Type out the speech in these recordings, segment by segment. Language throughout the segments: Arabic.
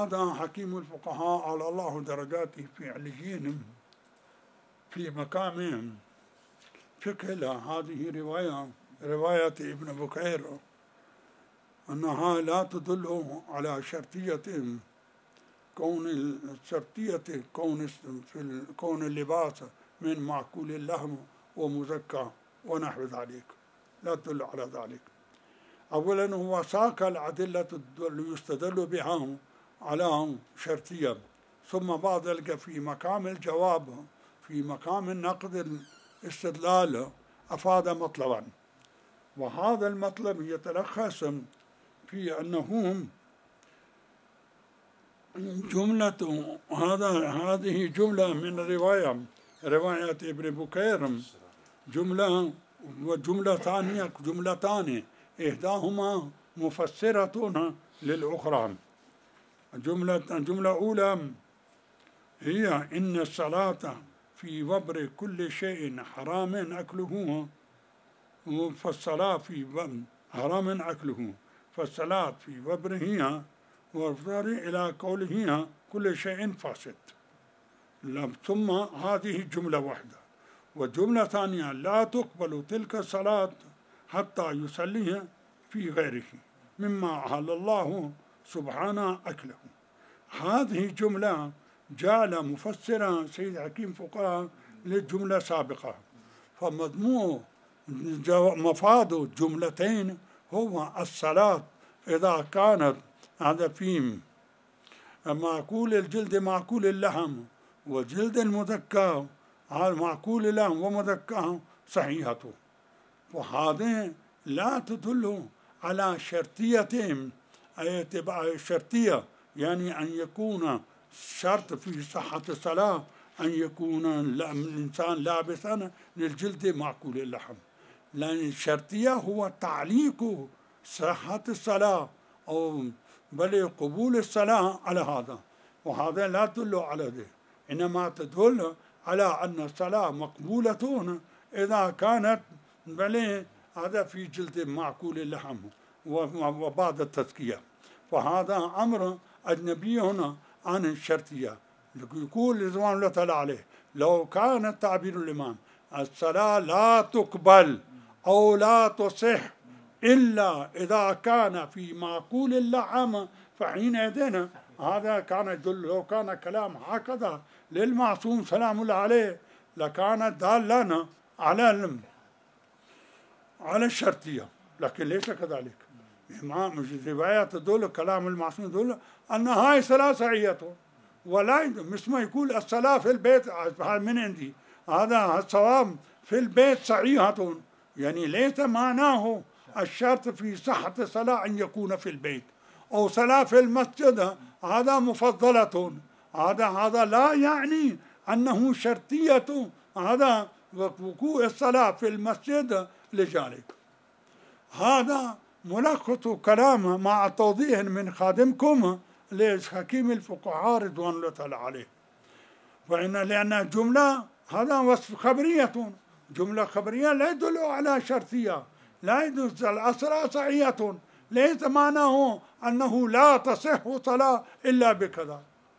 هذا حكيم الفقهاء على الله درجاته في عليين في مقامهم فقه. هذه رواية ابن بكير أنها لا تدل على شرطية كون اللباس من معقول اللحم ومزكى ونحو ذلك، لا تدل على ذلك. أولا هو ساق الأدلة يستدل بها على شرطية، ثم بعد ذلك في مقام الجواب في مقام النقد الاستدلال أفاد مطلبا، وهذا المطلب يتلخص في أنه هذه جملة من رواية ابن بكير، جملتان إحداهما مفسرة للأخرى. الجملة الأولى هي إن الصلاة في وبر كل شيء حرام أكله، فالصلاة في حرام أكله، فالصلاة في وبره وفضل إلى قوله كل شيء فاسد. ثم هذه جملة واحدة. والجملة ثانية لا تقبل تلك الصلاة حتى يصليها في غيره مما أحل الله سبحانه أكله. هذه جملة جعل مفسرا سيد حكيم فقهاء للجملة السابقة، مفاد الجملتين هو الصلاة إذا كانت هذا في معقول الجلد معقول اللحم وجلد المذكى معقول اللحم ومذكى صحيحة، وهذه لا تدل على شرطية، أي تبع شرطية يعني أن يكون شرط في صحة الصلاة أن يكون الإنسان لابسا للجلد معقول اللحم، لأن الشرطية هو تعليق صحة الصلاة أو بل قبول الصلاة على هذا، وهذا لا تدل على ذلك، إنما تدل على أن الصلاة مقبولة إذا كانت بل هذا في جلد معقول اللحم وبعد التزكية. فهذا أمر أجنبي هنا عن الشرطية. يقول رضوان الله تعالى عليه لو كان تعبير الإمام الصلاة لا تقبل أو لا تصح إلا إذا كان في معقول اللحم، فحينئذ هذا كان يدل، لو كان كلام هكذا للمعصوم سلام الله عليه لكان دالا على الشرطية، لكن ليس كذلك. رواية تدل كلام المعصوم يدل أن هاي صلاة صحيحة، ولا مش ما يقول الصلاة في البيت من عندي، هذا الصواب في البيت صحيحة، يعني ليس معناه الشرط في صحة الصلاة أن يكون في البيت، أو صلاة في المسجد هذا مفضلة، هذا لا يعني أنه شرطية، هذا وقوع الصلاة في المسجد لذلك. هذا ملخص كلامه مع توضيح من خادمكم لحكيم الفقهاء رضوان الله تعالى عليه. لأن الجملة هذا وصف خبرية، جملة خبرية لا يدل على شرطية، لا يدل الصلاة صحيحة، ليس معناه أنه لا تصح صلاة إلا بكذا.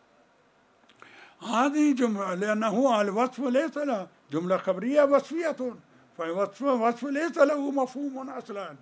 هذه جملة لأنه الوصف ليس له، جملة خبرية وصفية، فالوصف ليس له مفهوم أصلا.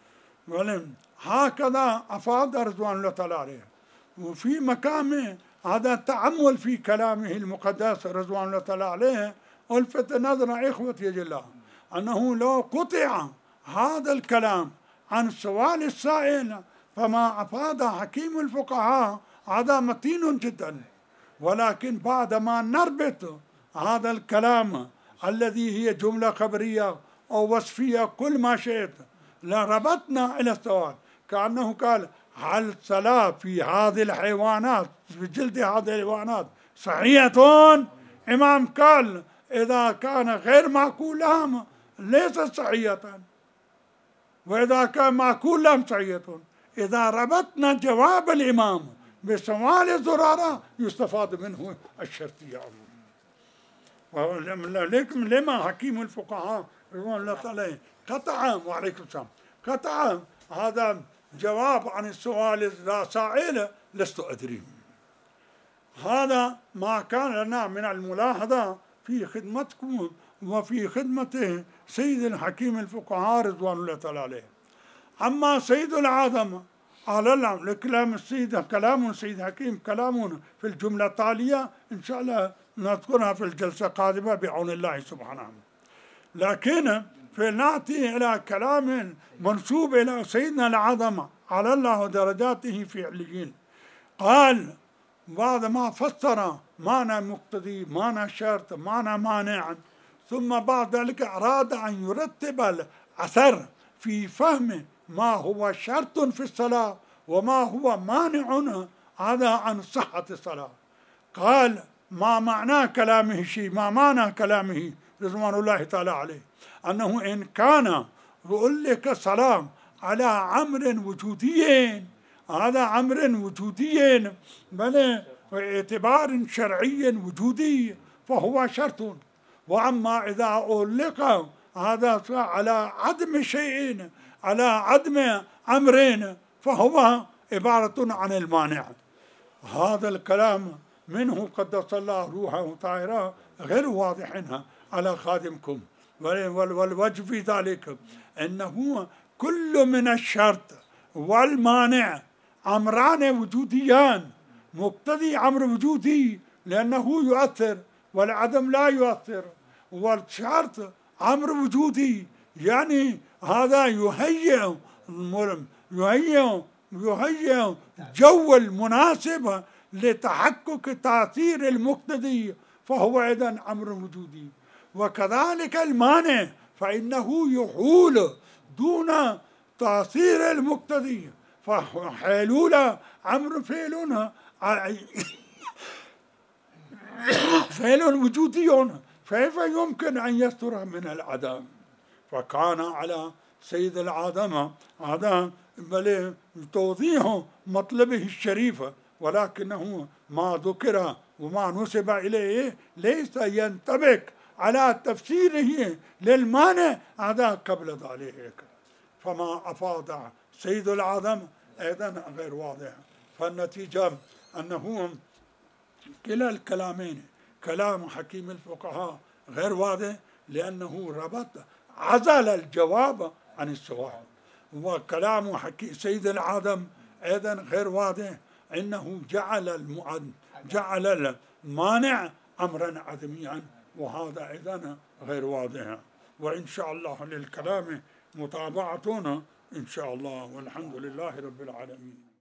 هكذا أفاد رضوان الله تعالى عليه. وفي مقام هذا التأمل في كلامه المقدس رضوان الله تعالى عليه ألفت نظر إخوتي جل أنه لو قطع هذا الكلام عن سؤال السائل فما أفاد حكيم الفقهاء هذا متين جدا، ولكن بعدما نربط هذا الكلام الذي هي جملة خبرية أو وصفية كل ما شئت لربطنا إلى السؤال، كأنه قال هل صلاة في هذه الحيوانات في جلد هذه الحيوانات صحيحة؟ إمام قال إذا كان غير معقول لهم ليست صحيحة، وإذا كان معقول لهم صحيحة. إذا ربطنا جواب الإمام بسؤال الزرارة يستفاد منه الشرطية. لما حكيم الفقهاء رضوان الله تعالى قطع وعليكم السلام قطع هذا جواب عن السؤال السائل لست أدري. هذا ما كان لنا من الملاحظة في خدمتكم وفي خدمة سيد الحكيم الفقهاء رضوان الله تعالى عليه. أما سيد العظم على الكلام السيد كلام سيد حكيم كلام في الجملة التالية إن شاء الله نذكرها في الجلسة القادمة بعون الله سبحانه. لكن فنأتي إلى كلام منسوب إلى سيدنا العظم على الله درجاته في عليين. قال بعد ما فسر معنى مقتضي معنى شرط معنى مانع، ثم بعد ذلك أراد أن يرتب الأثر في فهم ما هو شرط في الصلاة وما هو مانع هذا عن صحة الصلاة. قال ما معنى كلامه ما معنى كلامه رضوان الله تعالى عليه أنه إن كان يقول لك صلاة على أمر وجودي، هذا أمر وجودي بل باعتبار شرعي وجودي فهو شرط. وأما إذا أطلق هذا على عدم شيء على عدم أمرين فهو عبارة عن المانع. هذا الكلام منه قدس الله روحه طاهرة غير واضح على خادمكم، والوجه في ذلك أنه كل من الشرط والمانع أمران وجوديان. مقتضي أمر وجودي لأنه يؤثر والعدم لا يؤثر، والشرط أمر وجودي يعني هذا يهيئ جو المناسب لتحقق تأثير المقتضي فهو أيضا أمر وجودي. وكذلك المانع فإنه يحول دون تأثير المقتضي، فحلول أمر فعل وجودي كيف يمكن أن يستر من العدم؟ فكان على سيد العظمة هذا بل توضيح مطلبه الشريف، ولكنه ما ذكر وما نسب إليه ليس ينطبق على تفسيره للمانع هذا قبل ذلك. فما أفاض سيد العظم أيضا غير واضح. فالنتيجة أنه كلا الكلامين كلام حكيم الفقهاء غير واضح لأنه عزل الجواب عن السؤال، وكلام سيد العظم أيضا غير واضح إنه جعل المانع أمرا عدميا، وهذا أيضا غير واضح. وإن شاء الله للكلام متابعتنا إن شاء الله، والحمد لله رب العالمين.